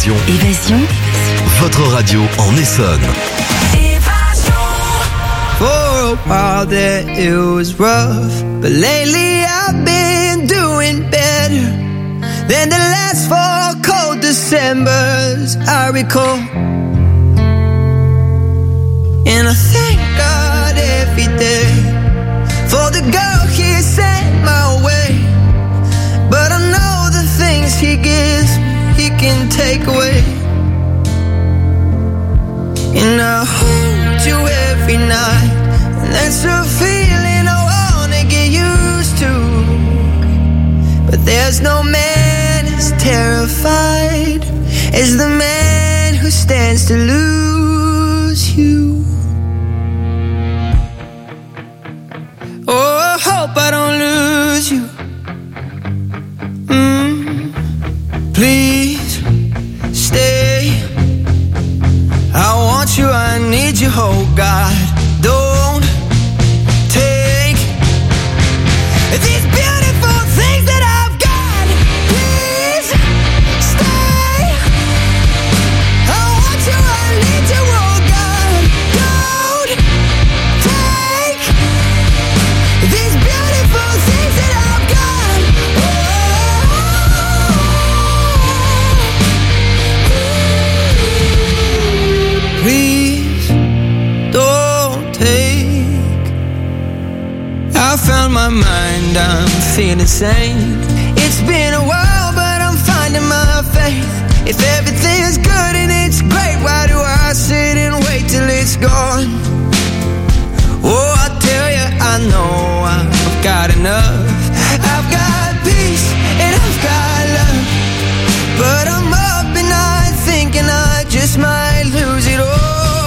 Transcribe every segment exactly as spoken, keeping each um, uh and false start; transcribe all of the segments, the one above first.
Évasion. Évasion. Votre radio en Essonne. For a while there it was rough, but lately I've been doing better than the last four cold Decembers I recall. And I thank God every day for the girl He sent my way. But I know the things He gives He can take away. And I hold you every night, and that's a feeling I wanna get used to. But there's no man as terrified as the man who stands to lose you. Oh, I hope I don't lose you. Mm, please stay. I want you, I need you, oh God. Don't take these beautiful things that I've got. Please stay. I want you, I need you, oh God. Don't take these beautiful things that I've got. Oh. Please don't take. I found my mind, I'm feeling sane. It's been a while, but I'm finding my faith. If everything's good and it's great, why do I sit and wait till it's gone? Oh, I tell you, I know I've got enough. I've got peace and I've got love, but I'm up at night thinking I just might lose it all.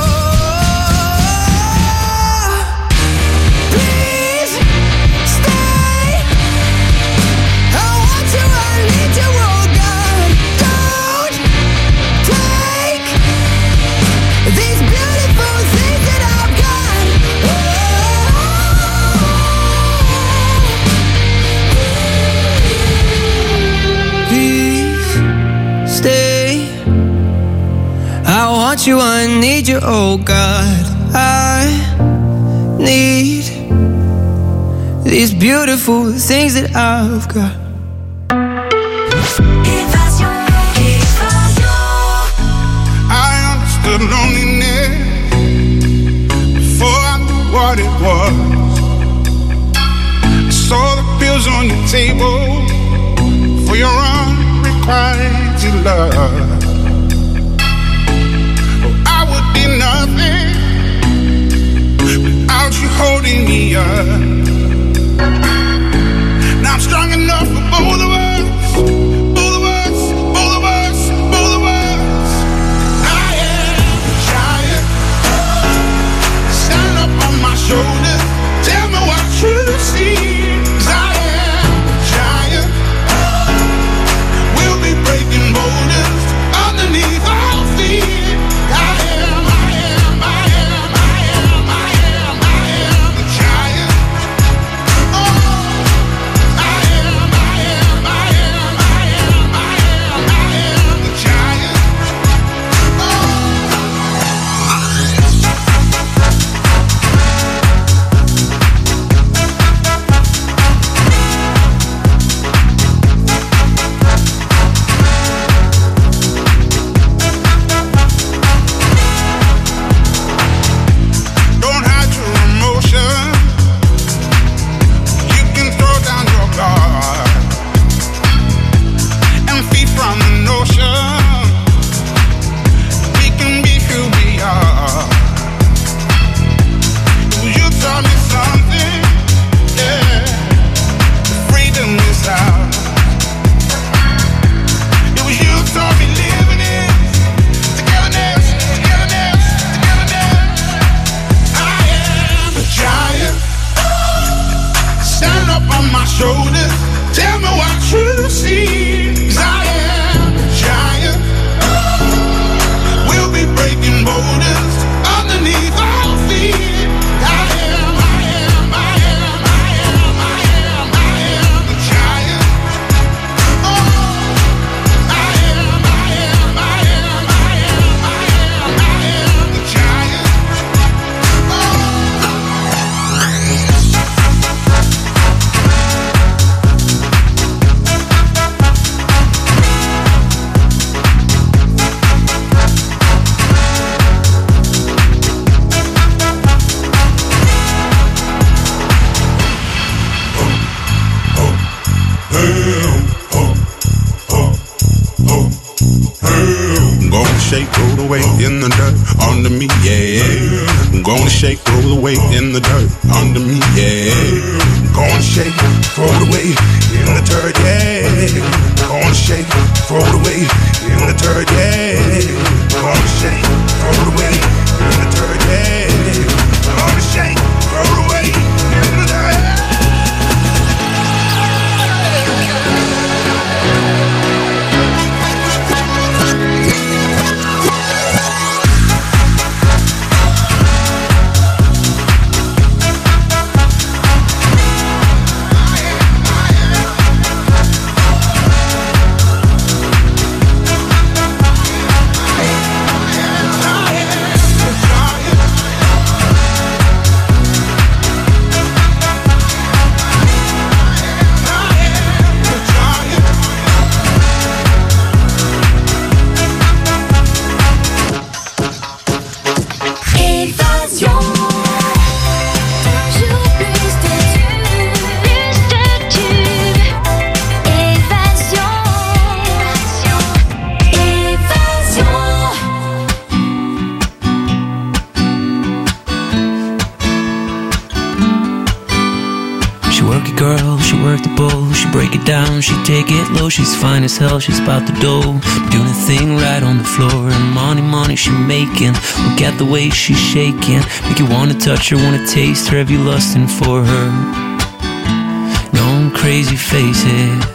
You, I need you, oh God. I need these beautiful things that I've got. I understood loneliness before I knew what it was. I saw the pills on your table for your unrequited love. Nothing without you holding me up. Now I'm strong enough for both of us, both of us, both of us, both of us. I am a giant. Stand up on my shoulders. Tell me what you see. 'Cause I am a giant. We'll be breaking boulders underneath our feet. I am. I am, I am, I shake, roll away in the dirt under me, yeah. I'm gonna shake, roll away in the dirt under me, yeah. I'm gonna shake, roll away in the dirt, yeah. I'm gonna shake, roll away in the dirt, yeah. I'm gonna shake, roll away in the dirt, yeah. I'm gonna shake, roll away in the dirt. She take it low, she's fine as hell, she's about the dough. Doing a thing right on the floor, and money, money she making. Look at the way she's shaking, make you wanna touch her, wanna taste her, have you lusting for her? Going crazy, face it.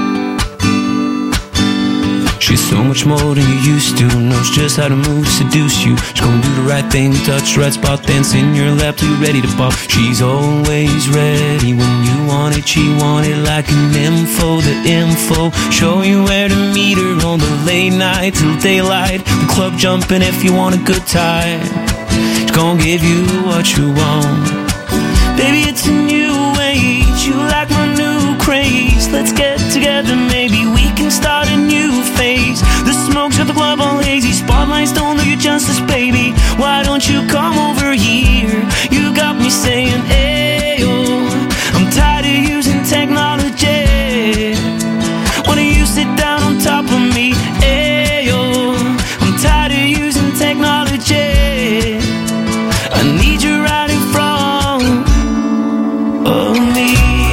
She's so much more than you used to, knows just how to move, seduce you. She's gonna do the right thing, touch the right spot, dance in your lap till you're ready to pop. She's always ready when you want it, she want it like an info, the info. Show you where to meet her on the late night till daylight. The club jumping if you want a good time. She's gonna give you what you want. Baby, it's a new age, you like my new craze. Let's get together, maybe we can start a new phase. The smoke's at the club all hazy, spotlights don't do you justice, baby. Why don't you come over here? You got me saying, ayo. I'm tired of using technology. Why don't you sit down on top of me, ayo. I'm tired of using technology. I need you right in front of me.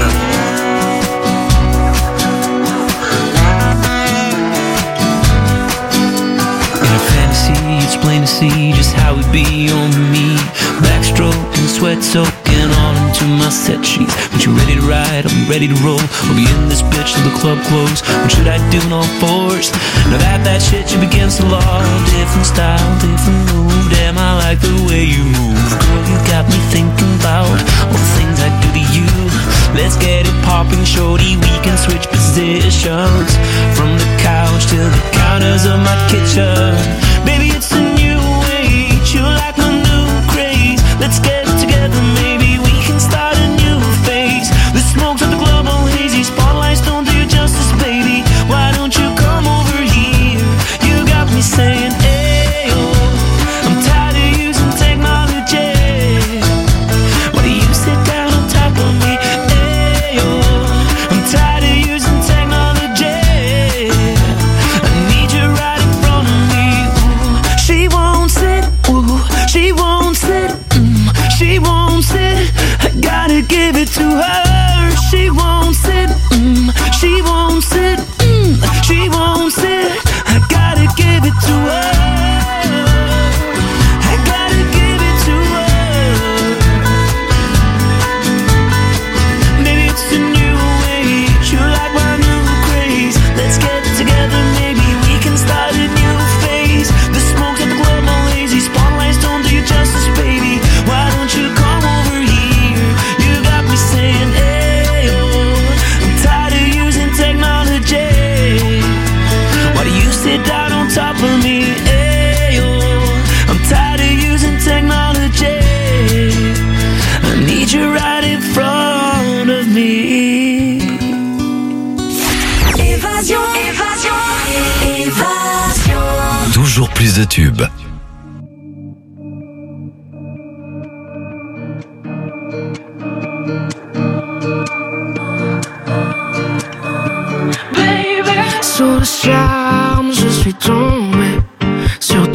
It's plain to see just how it be on me. Backstroke and sweat soaking all into my set sheets. When you ready to ride, I'll be ready to roll. I'll be in this bitch till the club close. What should I do in all fours? Now that that shit you against the law. Different style, different move. Damn, I like the way you move. Girl, you got me thinking about all the things I do to you. Let's get it popping, shorty. We can switch positions from the couch to the counters of my kitchen. Baby, it's a new age, you like my new craze. Let's get together, maybe we can start a new phase. The smoke's at the club all hazy, spotlights don't do you justice, baby. Why don't you come over here? You got me saying, ayo. I'm tired of using technology. Why do you sit down on top of me, ayo. I'm tired of using technology. I need you right in front of me. She won't sit, ooh, she won't sit, mm, she won't sit. I gotta give it to her. She won't sit, mm, she won't sit, mm, she won't sit. I gotta give it to her. I gotta give it to her. Maybe it's a new age, you like my new craze. Let's get together, maybe we can start a new phase. The smoke's at the club all lazy, spotlights don't do you justice, baby. Why don't you come over here? You got me saying, ayo. I'm tired of using technology. Why do you sit down on top of me, ayo. I'm tired of using technology. I need you right in front of me. Évasion, évasion, évasion. Toujours plus de tubes. Sous le charme, je suis tombé sur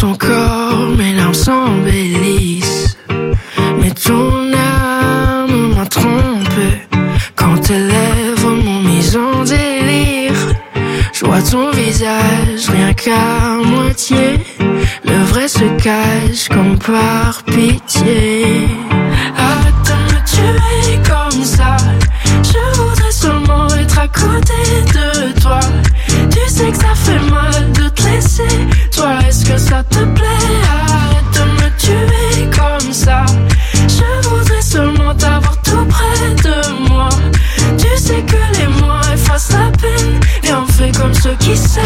moitié. Le vrai se cache comme par pitié. Arrête de me tuer comme ça. Je voudrais seulement être à côté de toi. Tu sais que ça fait mal de te laisser. Toi, est-ce que ça te plaît? Arrête de me tuer comme ça. Je voudrais seulement t'avoir tout près de moi. Tu sais que les mois effacent la peine. Et on fait comme ceux qui s'aiment.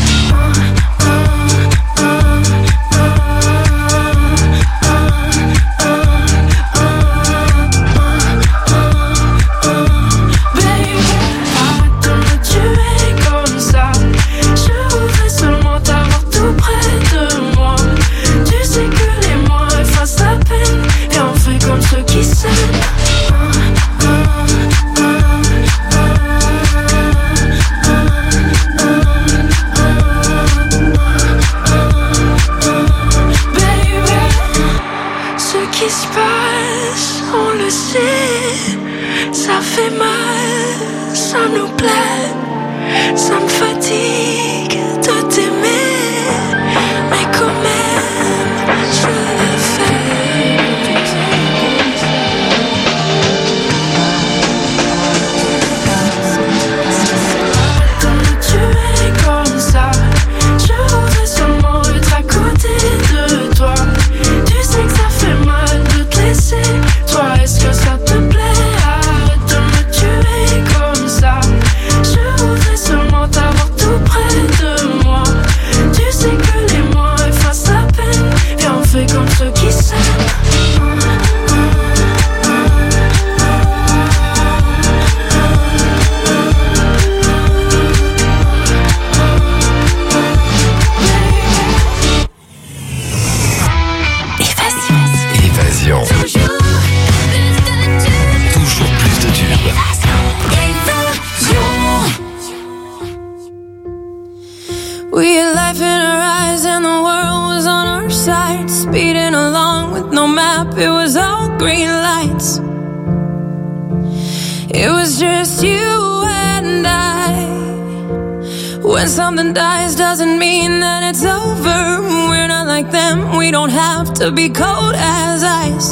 To be cold as ice.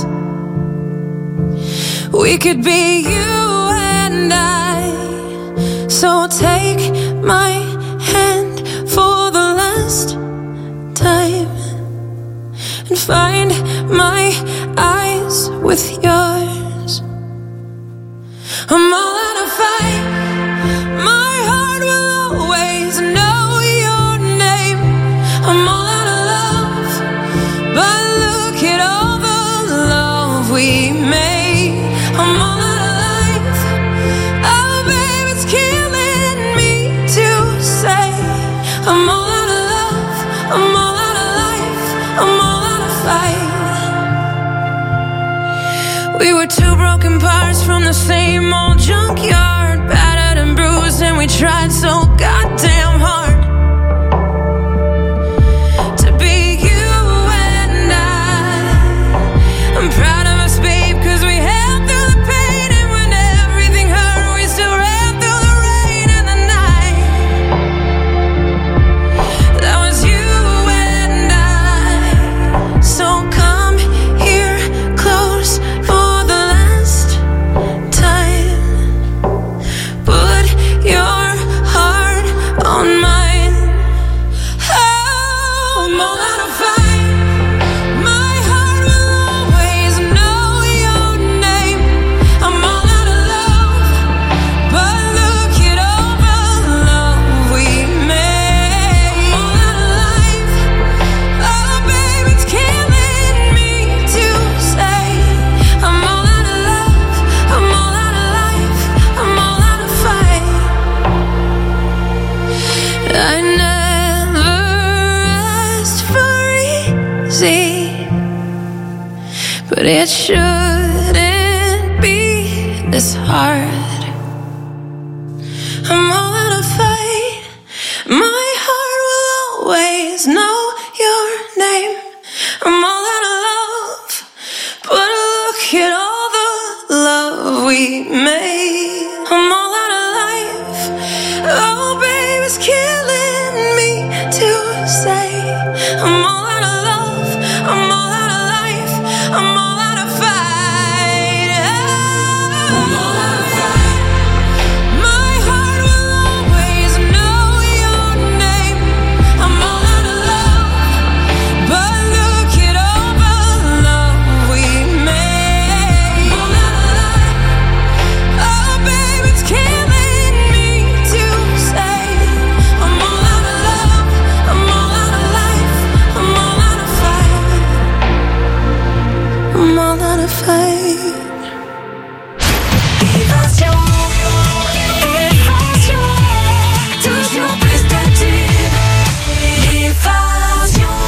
We could be you and I. So take my hand for the last time and find my eyes with yours. I'm all out of fight. My heart will always know your name. I'm all out of love, but look at all the love we made. I'm all out of life. Oh, babe, it's killing me to say. I'm all out of love. I'm all out of life. I'm all out of fight. We were two broken parts from the same old junkyard, battered and bruised, and we tried so goddamn hard. I'm proud of us, babe, cause we held through the pain. And when everything hurt, we still ran through the rain and the night. That was you and I. So come here close for the last time. Put your heart on mine. Oh, I'm all out of fight. I never asked for easy, but it shouldn't be this hard. I'm all out of fight. My heart will always know your name. I'm all out of love, but look at all the love we made. I'm all out of life. Oh, babe, it's killing me to say. I'm all out of love, I'm all out of life, I'm all out of fight. I'm all out of fight. My heart will always know your name. I'm all out of love, but look at all the love we made. I'm all out of life. Oh, babe, it's killing me to say. I'm all out of love, I'm all out of life, I'm all out of fight. I'm all out of fight. Évasion, évasion, toujours plus de tubes. Évasion.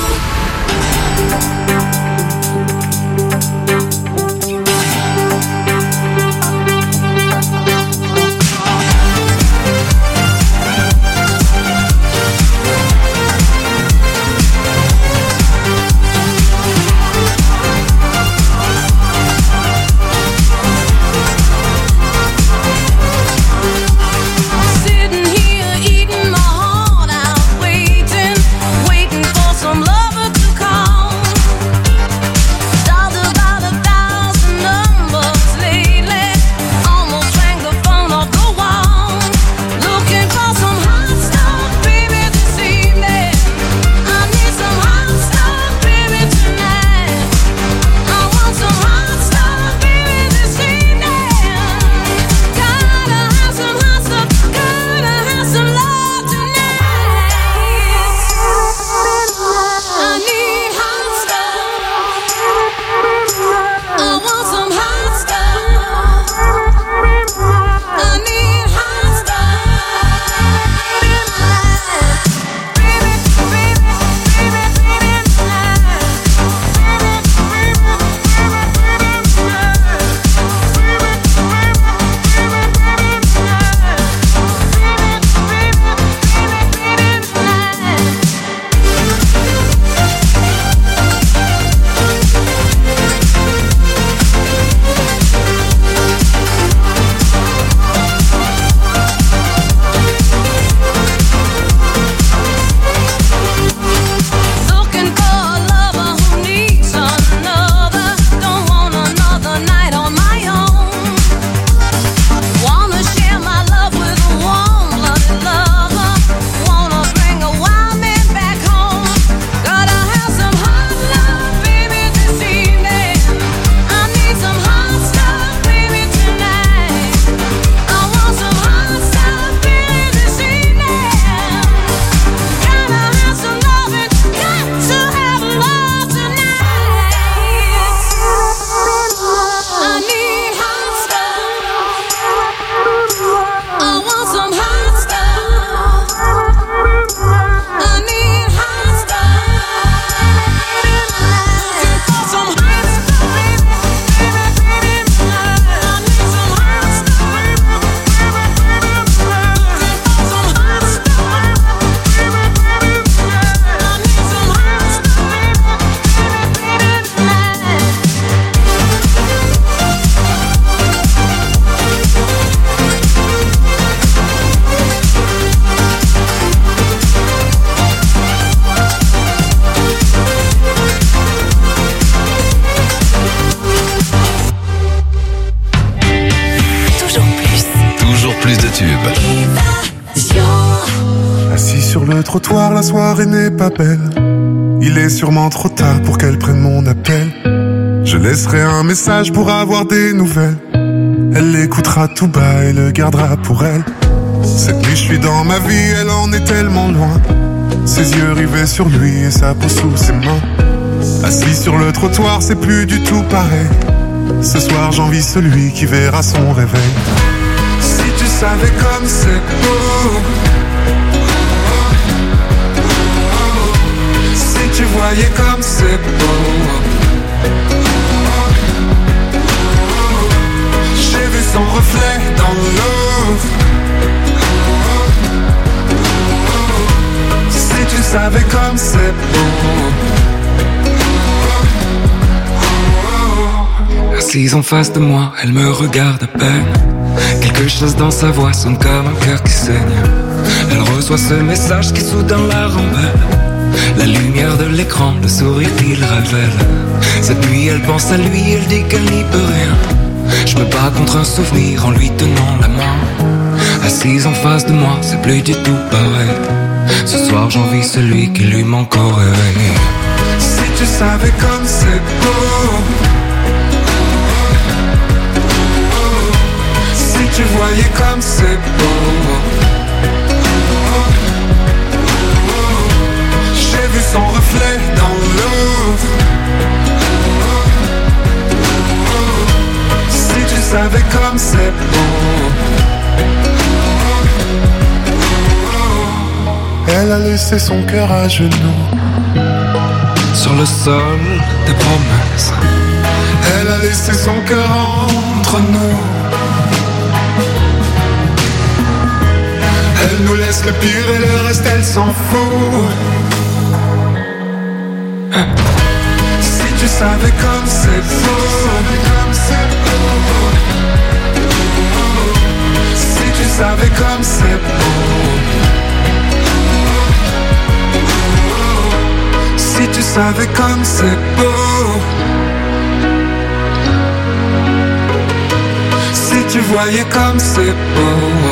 Sitting here eating my heart out, waiting, waiting for some lover to come. Dialed about a thousand numbers lately, almost rang the phone off the wall. Looking for some hot stuff, baby, this evening. I need some hot stuff, baby, tonight. I want some hot stuff, baby, this evening. Gotta have some hot stuff, gotta have some love tonight. I need hot stuff. I want some hot stuff. I need hot Looking for a lover who needs another. Don't want another night on my own. Wanna share my love with a warm-blooded lover. Wanna bring a wild man back home. Gotta have some hot love, baby, this evening. I need some hot stuff, baby, tonight. I want some hot stuff, baby, this evening. Gotta have some loving, got to have love tonight. I need hot stuff. I want some hot stuff. I need hot stuff. Some hot stuff, baby, baby, baby, tonight. I need some hot stuff. Some hot stuff, baby, baby, tonight. I need some hot stuff, baby, baby, tonight. Toujours plus. Toujours plus de tubes. Assis sur le trottoir, la soirée n'est pas belle. Il est sûrement trop tard pour qu'elle prenne mon appel. Je laisserai un message pour avoir des nouvelles. Elle l'écoutera tout bas et le gardera pour elle. Cette nuit je suis dans ma vie, elle en est tellement loin. Ses yeux rivés sur lui et sa peau sous ses mains. Assis sur le trottoir, c'est plus du tout pareil. Ce soir j'envie celui qui verra son réveil. Si tu savais comme c'est beau, si tu voyais comme c'est beau. J'ai vu son reflet dans l'eau. Si tu savais comme c'est beau. Assise en face de moi, elle me regarde à peine. Quelque chose dans sa voix sonne comme un cœur qui saigne. Elle reçoit ce message qui soudain la rembelle. La lumière regarde l'écran, le sourire qu'il révèle. Cette nuit elle pense à lui, elle dit qu'elle n'y peut rien. Je me bats contre un souvenir en lui tenant la main. Assise en face de moi, c'est plus du tout pareil. Ce soir j'envie celui qui lui manque au réveil. Si tu savais comme c'est beau, si tu voyais comme c'est beau. J'ai vu son reflet dans l'eau. Si tu savais comme c'est beau. Elle a laissé son cœur à genoux sur le sol des promesses. Elle a laissé son cœur entre nous. Elle nous laisse le pire et le reste elle s'en fout. Si tu savais comme c'est beau. Si tu savais comme c'est beau. Si tu savais comme c'est beau. Si tu voyais comme c'est beau.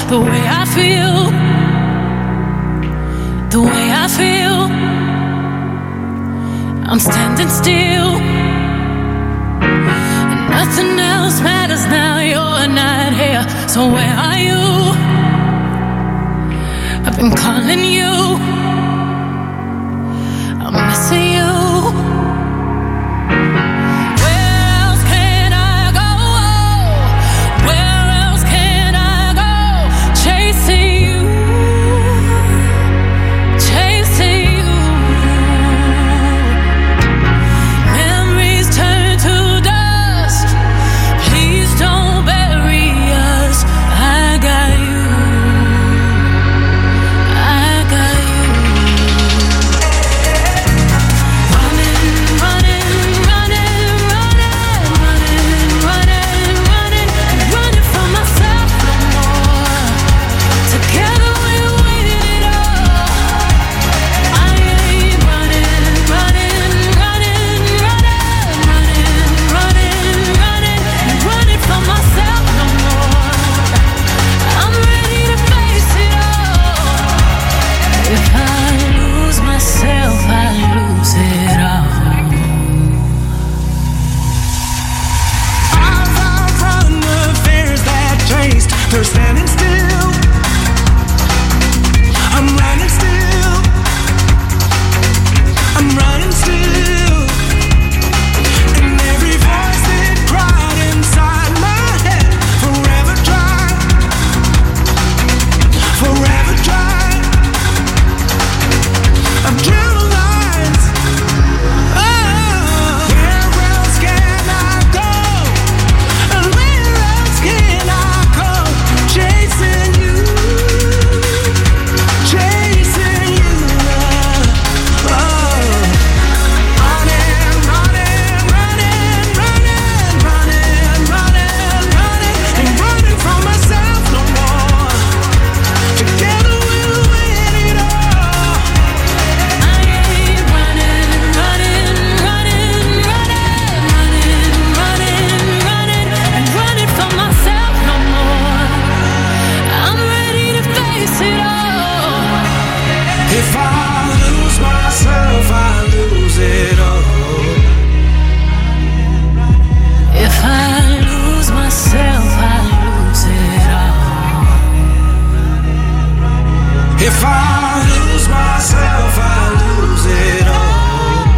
the way I feel, the way I feel. I'm standing still, and nothing else matters now. You're not here, so where are you? I've been calling you, I'm missing you. They're standing still. I'm running still. I'm running still. And every voice that cried inside my head, forever dry, forever dry. I've drew lines. Oh, where else can I go? And where else can I go? Chasing you, chasing you, oh. Running, running, running, running, running, running, running, ain't running from myself no more. Together we'll win it all. I ain't running, running, running, running, running, running, running, ain't running from myself no more. I'm ready to face it all. If I lose myself, I lose it all. If I lose myself, I lose it all. If I lose myself, I lose it all.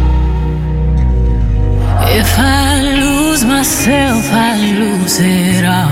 If I lose myself, I lose it all.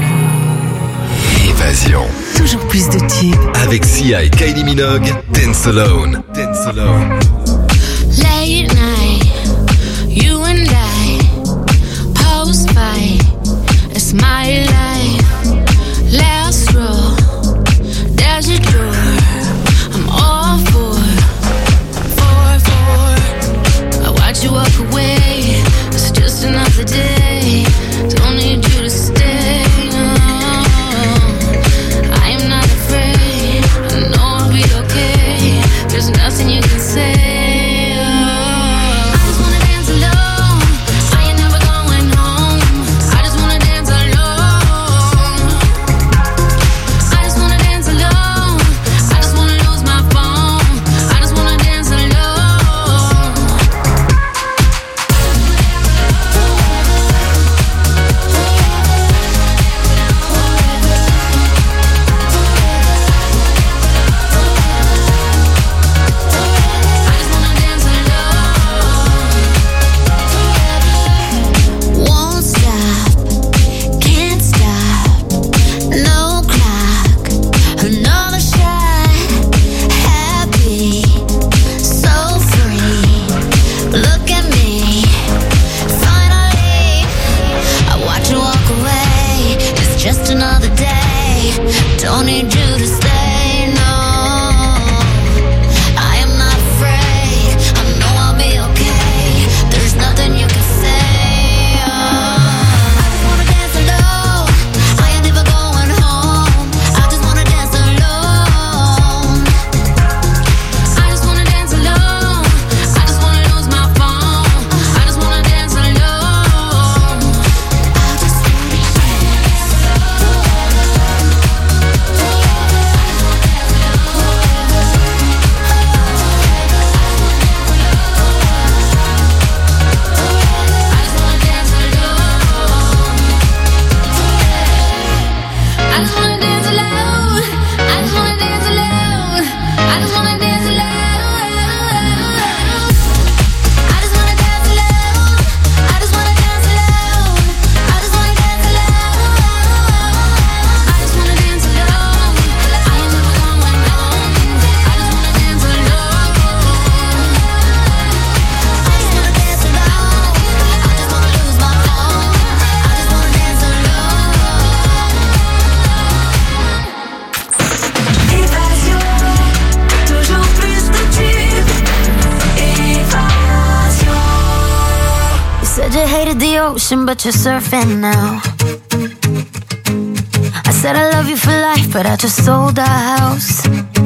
Évasion. Toujours plus de tubes. Avec Sia et Kylie Minogue, Dance Alone. Dance Alone. Late night, you and I, post fight, it's my life. Last row, there's your door. I'm all for, for, for. I watch you walk away. It's just another day. Don't need you to stay. No. I am not afraid. I know I'll be okay. There's nothing you can say. I just wanna dance alone. I ain't never going home. I just wanna dance alone. I just wanna dance alone. I just wanna lose my phone. I just wanna dance alone. I just wanna dance alone. Won't stop, can't stop, no clock, another shot, happy, so free. Look at me, finally. I watch you walk away. It's just another day. Don't need you to stay, no. I am not afraid. I know I'll be okay. There's nothing you can say. Oh. I just wanna dance alone. I ain't never going home. I just wanna dance alone. I just wanna dance alone. I just wanna lose my phone. I just wanna dance alone. I just wanna dance alone. just wanna dance alone. I just wanna dance alone. I just wanna dance alone. I just wanna dance alone. I just wanna dance alone. I just wanna dance alone. I just wanna dance alone. I ain't never going home. I just wanna dance alone. I just wanna dance alone. I just wanna lose my phone. I just wanna dance alone. Évasion, toujours plus de tubes. Évasion. You said you hated the ocean, but you're surfing now. I said I love you for life, but I just sold our house.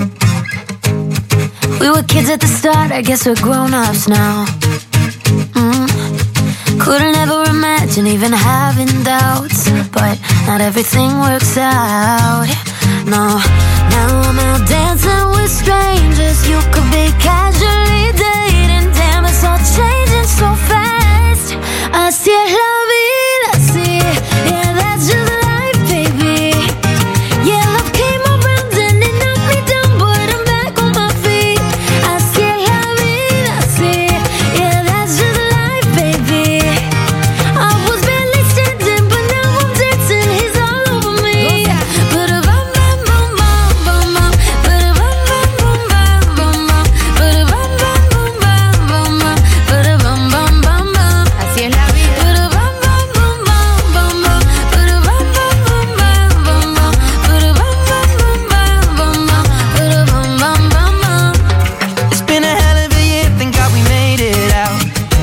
We were kids at the start, I guess we're grown-ups now. Mm. Couldn't ever imagine even having doubts, but not everything works out. No, now I'm out dancing with strangers. You could be casually dating. Damn, it's all changing so fast. Así es la vida, así. Yeah, that's just life, baby. Yeah, love came around and it knocked me down, but I'm back on my feet. Así es la vida, así. Yeah, that's just life, baby. I was barely standing, but now I'm dancing. He's all over me. Ba-da-bum, bum, bum, bum, bum, bum. Ba-da-bum, bum, bum, bum, bum, bum. Ba-da-bum, bum, bum, bum, bum, bum. Ba-da-bum, bum, bum, bum. Así es la vida. Ba-da-bum, bum, bum, bum, bum, bum. Ba-da-bum, bum, bum, bum, bum, bum. Ba-da-bum, bum, bum, bum, bum, bum. Ba-da-bum, bum, bum, bum. It's been a hell of a year, thank God we made it out.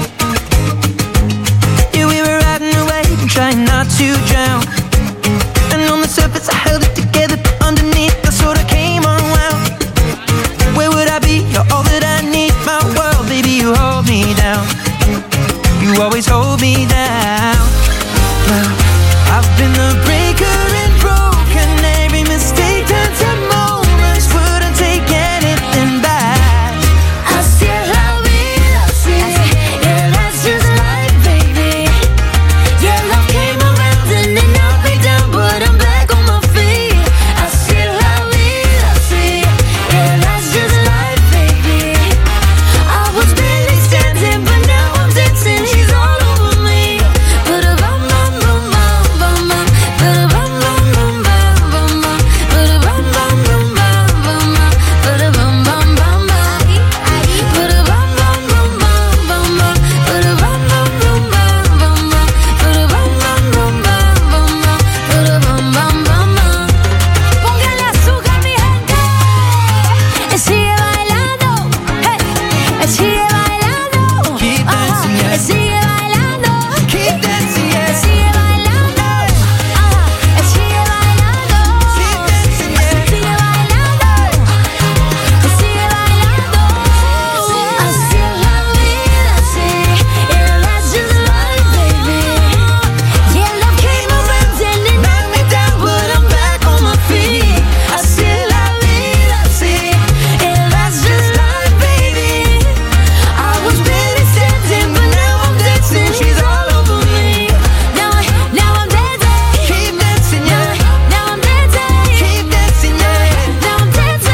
Yeah, we were riding away and trying not to drown. And on the surface I held it together, but underneath I sort of came unwound. Where would I be? You're all that I need, my world, baby, you hold me down. You always hold me down. Well, I've been the breaker and broken. Every mistake turns to moments. Wouldn't take anything back. Así es la vida, así. Yeah, that's just life, baby. Yeah, love came around and it knocked me down, but I'm back on my feet. Así es la vida, así. Yeah, that's just life, baby. I was barely standing, but now I'm dancing. He's all over me. Ba-da-bum, bum, bum, bum, bum, bum. Ba-da-bum, bum, bum, bum, bum, bum. Ba-da-bum, bum, bum, bum, bum, bum. Ba-da-bum, bum, bum, bum. Ba-da-bum, bum, bum, bum, bum, bum. Ba-da-bum, bum, bum, bum, bum, bum. Ba-da-bum, bum, bum, bum, bum, bum. Ba-da-bum, bum, bum, bum. Póngale azúcar, mi gente. Él sigue bailando. Hey. Él sigue bailando. Keep dancing, yeah. Él sigue bailando. Keep dancing, Él yeah. sigue bailando. Ajá. Él sigue bailando. Keep dancing, yeah. Él sigue bailando. Él sigue bailando. Así es la vida, así. Yeah, that's just life, baby. Yeah, love came around and it knocked me down, but I'm back on my feet. Así es la vida, así. Yeah, that's just life, baby. I was barely standing, but now I'm dancing. She's all over me. Now, I, now I'm dancing. Keep dancing, yeah. Now I'm dancing. Keep dancing, yeah. Now I'm dancing.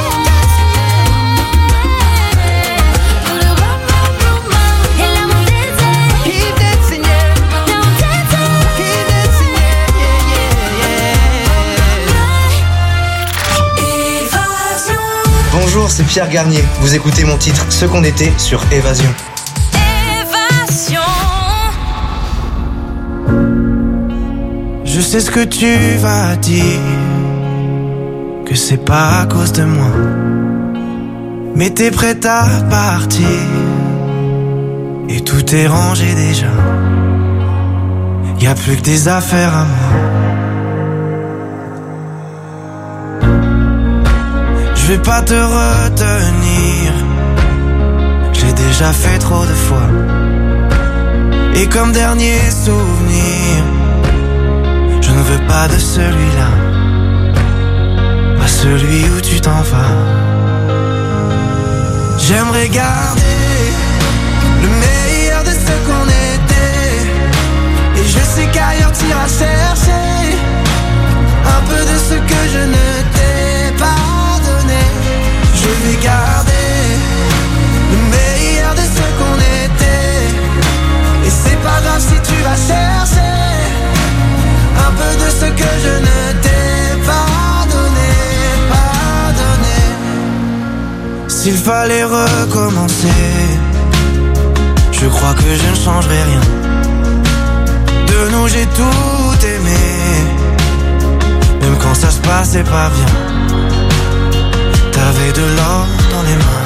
Ba-da-bum, bum, bum, bum. And now I'm dancing. Keep dancing, yeah. Now I'm dancing. Keep dancing, yeah, yeah, yeah, yeah. Évasion. Bonjour, c'est Pierre Garnier. Vous écoutez mon titre Ce qu'on était sur Évasion. Évasion. Je sais ce que tu vas dire, que c'est pas à cause de moi, mais t'es prête à partir et tout est rangé déjà. Y a plus que des affaires à moi. Je vais pas te retenir, j'ai déjà fait trop de fois. Et comme dernier souvenir, je ne veux pas de celui-là, pas celui où tu t'en vas. J'aimerais garder le meilleur de ce qu'on était, et je sais qu'ailleurs t'iras chercher un peu de S'il fallait recommencer, je crois que je ne changerai rien. De nous j'ai tout aimé, même quand ça se passait pas bien. T'avais de l'or dans les mains.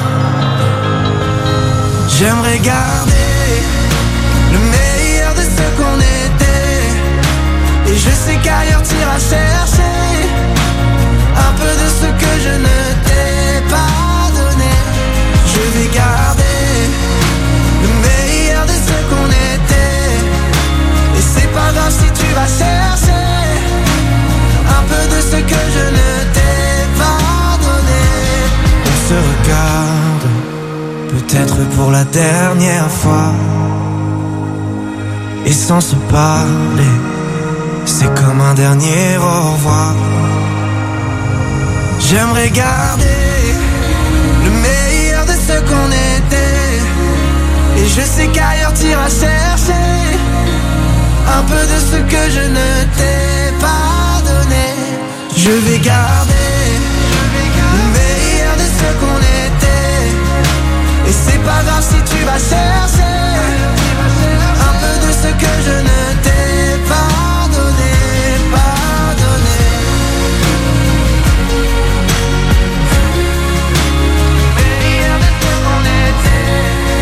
J'aimerais garder le meilleur de ce qu'on était. Et je sais qu'ailleurs t'iras chercher un peu de ce que je ne t'ai pas donné. Je vais garder le meilleur de ce qu'on était. Et c'est pas grave si tu vas chercher un peu de ce que je ne t'ai pas donné. On se regarde, peut-être pour la dernière fois. Et sans se parler, c'est comme un dernier au revoir. J'aimerais garder le meilleur de ce qu'on était. Et je sais qu'ailleurs t'iras chercher un peu de ce que je ne t'ai pas donné. Je vais garder le meilleur de ce qu'on était. Et c'est pas grave si tu vas chercher un peu de ce que je ne t'ai pas donné, pas donné. Meilleur de ce qu'on était.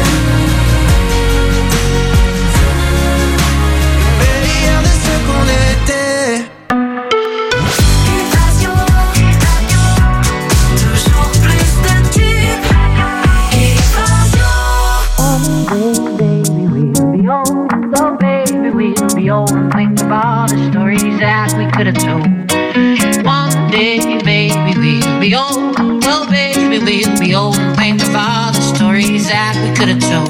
Meilleur de ce qu'on était. Toujours plus de tubes. Oh baby, we'll be old and think of all the stories that we could have told. One day, baby, we'll be old. Oh baby, we'll be old and think of all the stories that we could have told.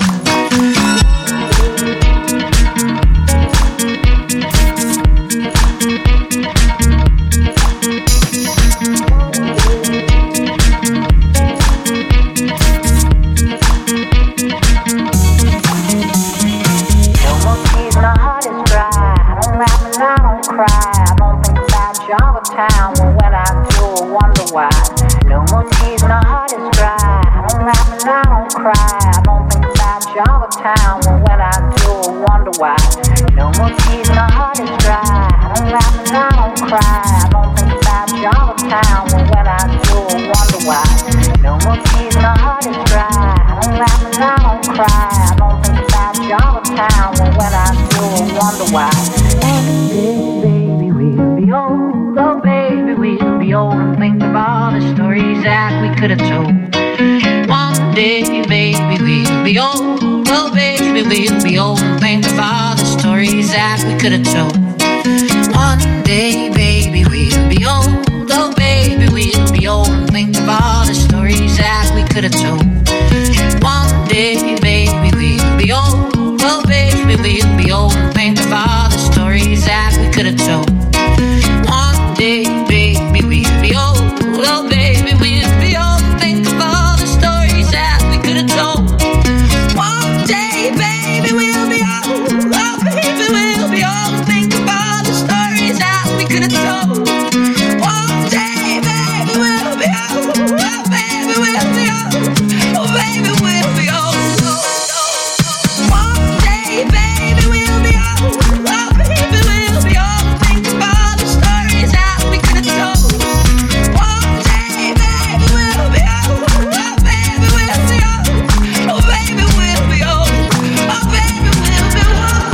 Town, well, when I do, I wonder why. No more tears, my heart is dry. I don't laugh and I don't cry. I don't think about you all the time. Well, when I do, I wonder why. No more tears, my heart is dry. I don't laugh and I don't cry. I don't think about you all the time. Well, when I do, I wonder why. No more tears, my heart is dry. I don't laugh and I don't cry. I don't think about you all the time. Well, when I do, I wonder why. Baby, we'll be old. Oh baby, we'll be old and think of all the stories that we could have told. One day, baby, we'll be old. Oh baby, we'll be old and think of all the stories that we could have told. One day, baby, we'll be old. Oh baby, we'll be old and think of all the stories that we could have told. One day, baby, we'll be old. Oh baby, we'll be old and think of all the stories that we could have told. Day, baby, we'll be old. Oh, baby, we'll be old. Think of all the stories that we could have told. One day, baby, we'll be old. Oh, baby, we'll be old. Think of all the stories that we could have told. One day, baby, we'll be old. Oh, baby, we'll be old. Oh, baby, we'll be old. One day, baby, we'll be old. Oh, baby, we'll be old. Think of all the stories that we could have told. One day, baby, we'll be old. Oh, baby, we'll be old. Oh, baby, we'll be old. Oh, baby, we'll be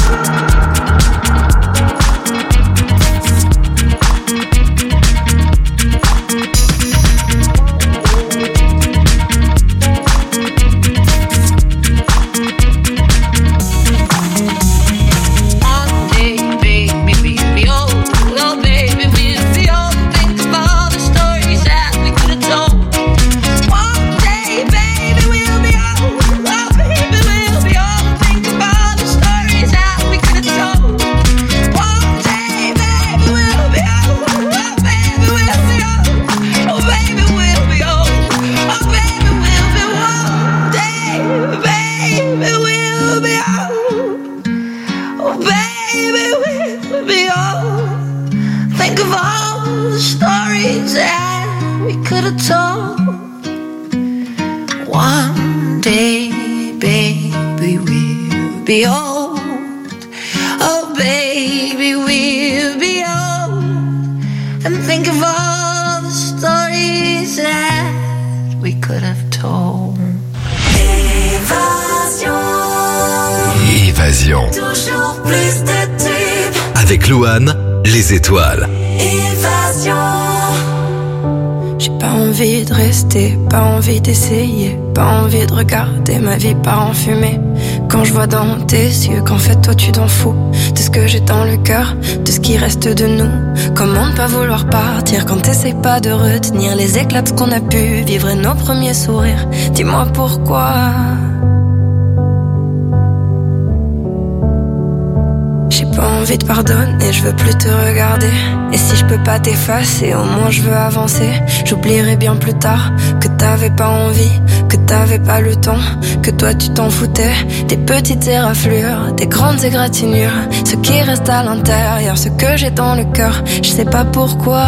One day, baby, we'll be old. Oh, baby, we'll be old. Think of all the stories that we could have told. One day, baby, we'll be old. Oh, baby, we'll be old. Think of all the stories that we could have told. One day, baby, we'll be old. Oh, baby, we'll be old. Oh, baby, we'll be old. Oh, baby, we'll be one day, baby, we'll be old. Oh, baby, we'll be old. Think of all the stories that we could have told. One day, baby, we'll be old. Oh, baby, we'll be old. And think of all the stories that we could have told. Évasion. Évasion. Toujours plus de tubes. Avec Louane, les étoiles. Évasion. J'ai pas envie de rester, pas envie d'essayer, pas envie de regarder ma vie part en fumée. Quand je vois dans tes yeux qu'en fait toi tu t'en fous de ce que j'ai dans le cœur, de ce qui reste de nous. Comment ne pas vouloir partir quand t'essayes pas de retenir les éclats de ce qu'on a pu vivre et nos premiers sourires. Dis-moi pourquoi. J'ai pas envie de pardonner, je veux plus te regarder. Et si je peux pas t'effacer, au moins je veux avancer. J'oublierai bien plus tard que t'avais pas envie, que t'avais pas le temps, que toi tu t'en foutais. Des petites éraflures, des grandes égratignures, ce qui reste à l'intérieur, ce que j'ai dans le cœur, je sais pas pourquoi.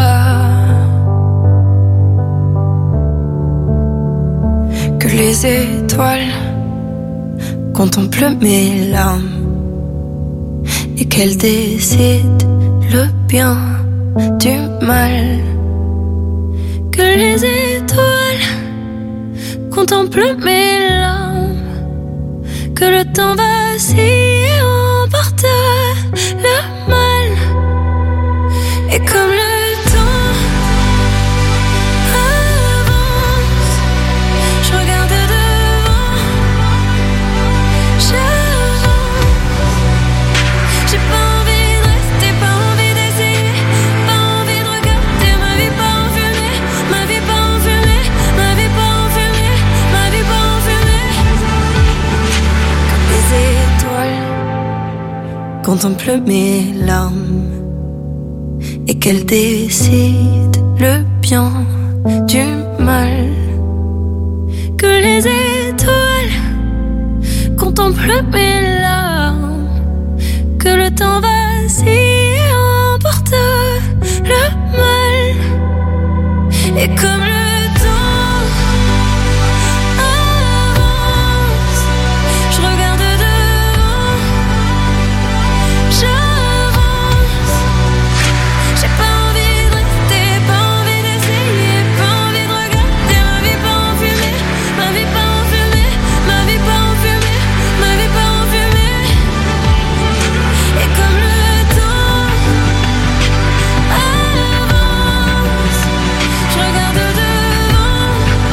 Que les étoiles contemplent mes larmes et qu'elle décide le bien du mal. Que les étoiles contemplent mes larmes, que le temps vacille et emporte le mal. Et comme le temps avance, je regarde devant, j'avance. J'ai pas envie de rester, pas envie d'essayer, pas envie de regarder ma vie pas en fumée, ma vie pas en fumée, ma vie pas en fumée, ma vie pas en fumée. Comme les étoiles contemplent mes larmes et qu'elles décident le bien du mal. Que les étoiles contemplent mes larmes, que le temps vacille et emporte le mal. Et comme le temps avance, je regarde devant, j'avance. J'ai pas envie de rester, pas envie d'essayer, pas envie de regarder ma vie pas en fumée, ma vie pas en fumée, ma vie pas en fumée, ma vie pas en fumée. Et comme le temps avance, je regarde devant,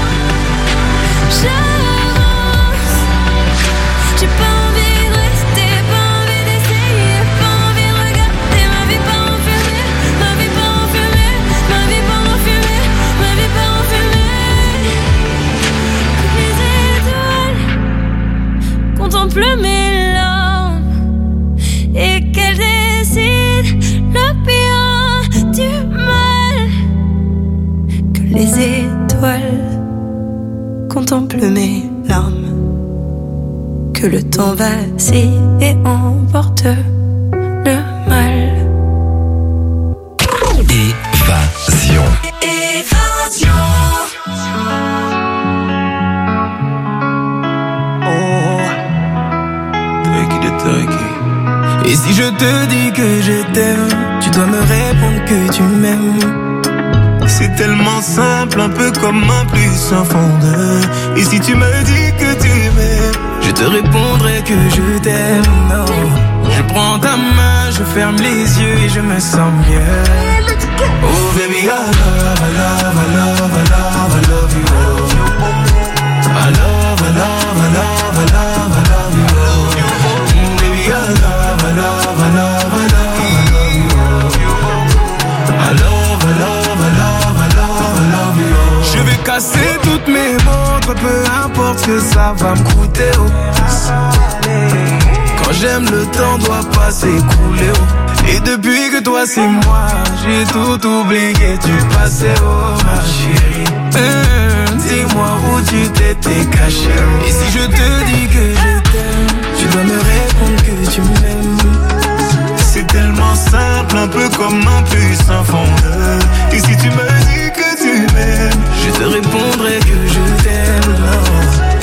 j'avance. J'ai pas envie de rester, pas envie d'essayer, pas envie de regarder ma vie pas en fumée, ma vie pas en fumée, ma vie pas en fumée, ma vie pas en fumée. Les étoiles contemplent mes larmes et qu'elles décident le bien du mal. Que les étoiles contemplent mes larmes, que le temps vacille et emporte le mal. Évasion. Évasion. Et si je te dis que je t'aime, tu dois me répondre que tu m'aimes. C'est tellement simple, un peu comme un plus sans fondeur. Et si tu me dis que tu m'aimes, Je te répondrai que je t'aime. Non. Je prends ta main, je ferme les yeux et je me sens mieux. oh baby, I love, I love, I love, I love, I love you. I love, I love, I love, I love, I love you. Mm, baby, I love, I love, I love, I love, I love you. I love, I love, I love, I love, I love you. Je vais casser toutes mes montres, peu importe ce que ça va me coûter. Oh. Quand j'aime, le temps doit pas s'écouler. Oh. Et depuis que toi c'est moi, j'ai tout oublié du passé. Oh ma chérie, mmh, dis-moi où tu t'étais caché. Et si je te dis que je t'aime, tu dois me répondre que tu m'aimes. C'est tellement simple, un peu comme un plus sans fondeur. Et si tu me dis que tu m'aimes, je te répondrai que je t'aime. Non.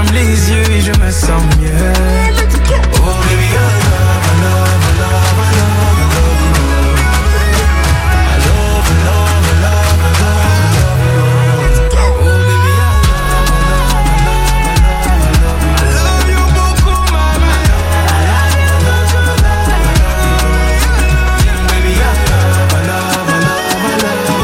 ferme les yeux et je me sens mieux. Oh baby, I love, I love, I love, I love, I love you. I love, I love, I love, I love, I love you. Oh baby, I love, I love, I love, I love, I love you beaucoup, mama. I love, I love, I love, I love you. Baby, I love, I love, I love, I love you.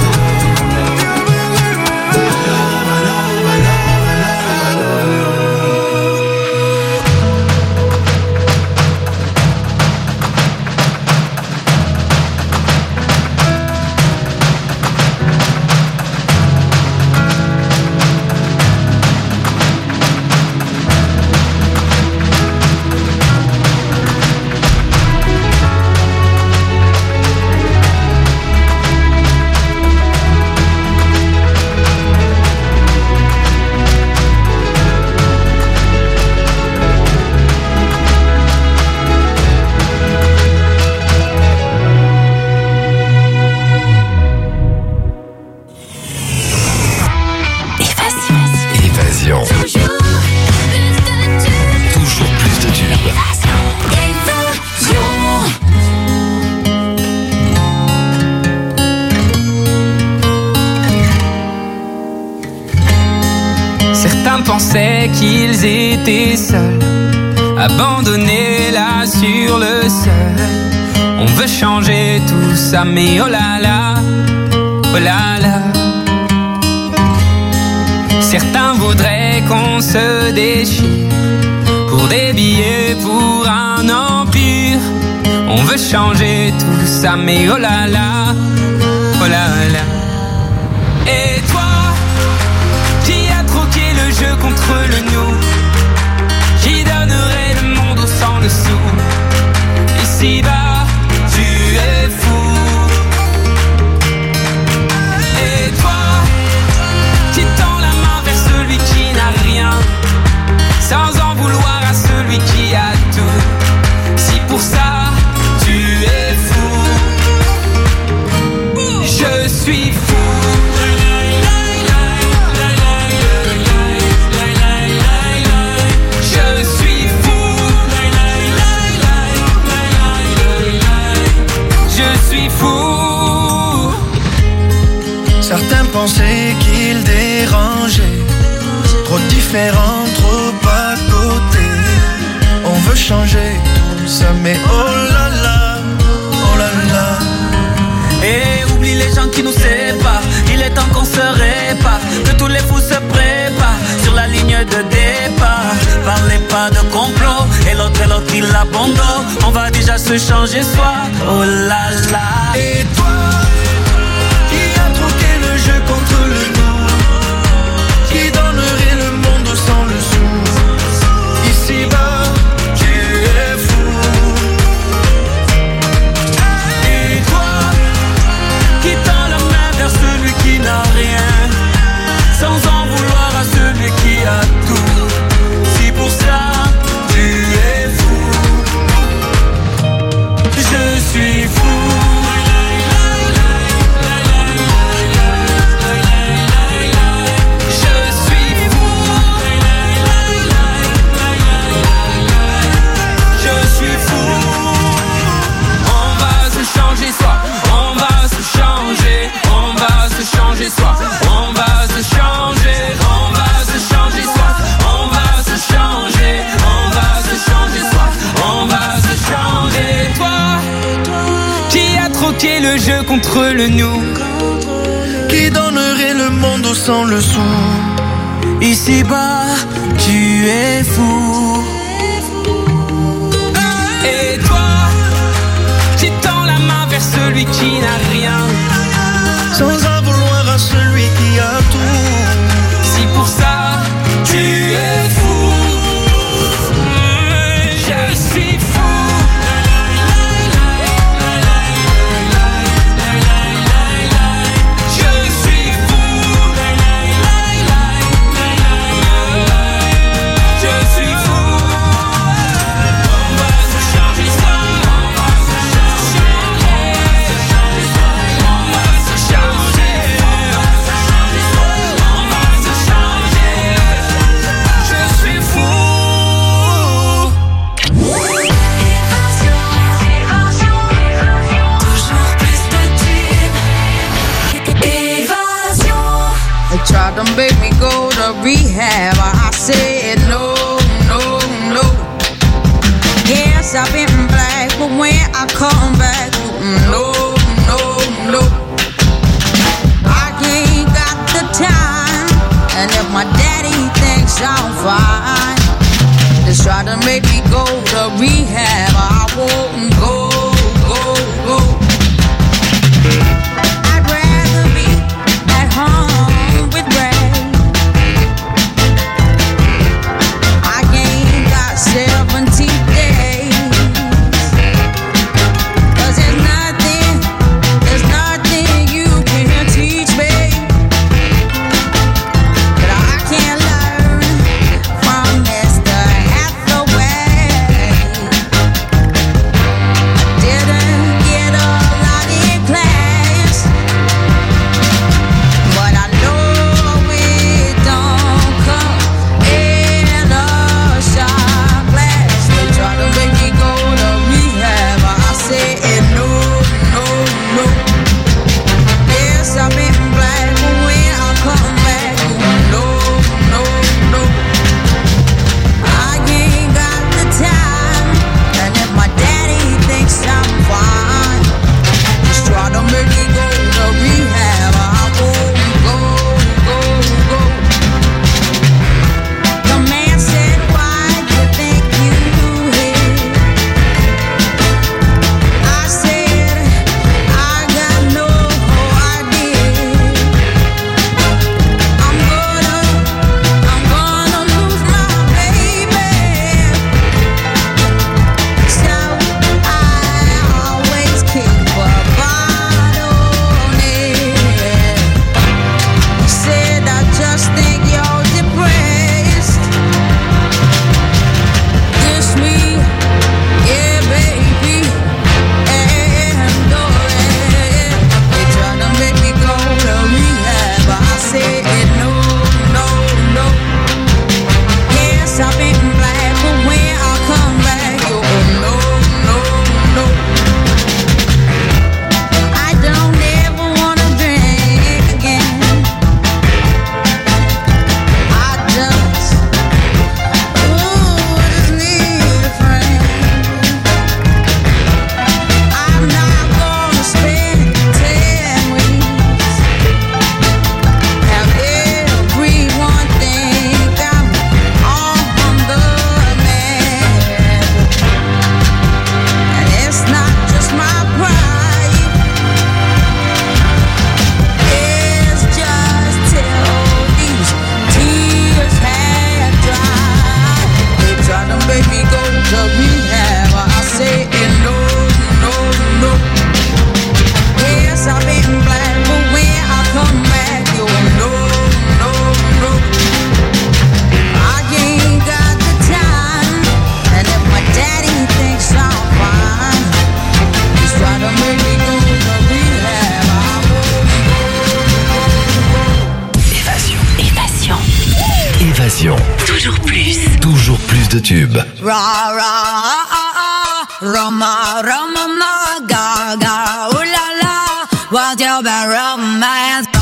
Pensaient qu'ils étaient seuls, abandonnés là sur le sol. On veut changer tout ça, mais oh là là, oh là là. Certains voudraient qu'on se déchire pour des billets, pour un empire. On veut changer tout ça, mais oh là là, oh là là. Et toi, le jeu contre le nous, qui donnerait le monde au sang le sou. Ici-bas, tu es fou. Et toi, qui tends la main vers celui qui n'a rien, sans en vouloir à celui qui a tout. Si pour ça, tu es fou, je suis fou. Certains pensaient qu'ils dérangeaient, trop différents, trop à côté. On veut changer tout ça, mais oh là là, oh là là. Et oublie les gens qui nous séparent, il est temps qu'on se répare, que tous les fous se préparent sur la ligne de départ. Parlez pas de complot, et l'autre et l'autre il abandonne. On va déjà se changer soi, oh là là. Et toi, jeu contre le nous, qui donnerait le monde sans le sou. Ici-bas, tu es fou. Et toi, qui tend la main vers celui qui n'a rien, sans en vouloir à celui qui a tout. Si pour ça, tu es fou, je suis fou. Soi. On va se changer, on va se changer soi. On va se changer, on va se changer soi. On va se changer. Toi, qui a troqué le jeu contre le nous, qui donnerait le monde sans le sou. Ici-bas, tu es fou. Et toi, qui tend la main vers celui qui n'a rien, sans en vouloir à celui qui a tout. Si pour ça, tu es fou, je suis fou. Changer to make me go to rehab. I said no, no, no. Yes, I've been black, but when I come back, no, no, no. I ain't got the time, and if my daddy thinks I'm fine, just try to make me go to rehab. I won't go, go, go. I'd rather be at home with Ray. I ain't got seventy days, 'cause there's nothing, there's nothing you can teach me that I can't learn from Mister Hathaway. Didn't get a lot in class, but I know it don't come in a shot glass. They try to make me go to rehab. I said no, no, no. Yes, I've been black, but when I come back, no, no, no. I ain't got the time, and if my daddy thinks I'm fine, just try to make me go to rehab. I won't go, go, go. The man said, why do you think you hit? I said, I got no idea. I'm gonna, I'm gonna lose my baby. So I always keep a bottle near. He said, I just think you're depressed. Dish me, yeah, baby, and go ahead. They tryna make me go to rehab. I said no, no, no. Yes, I've been black, but when I come back, you no, no, no. I don't ever wanna drink again. I just, ooh, I just need a friend. I'm not gonna spend ten weeks. Have everyone think I'm on the man. And it's not just my pride, it's just till these tears had dried. They try to make me go to rehab. I say no, no, no. Yes, I've been black, but when I come back, you no, no, no. I ain't got the time, and if my daddy thinks I'm fine, he's trying to make me go to rehab. I Évasion. Évasion. Évasion. Toujours plus. Toujours plus de tubes. Ra ra Rama Rama ma ga ga ooh la la, what's your bad romance?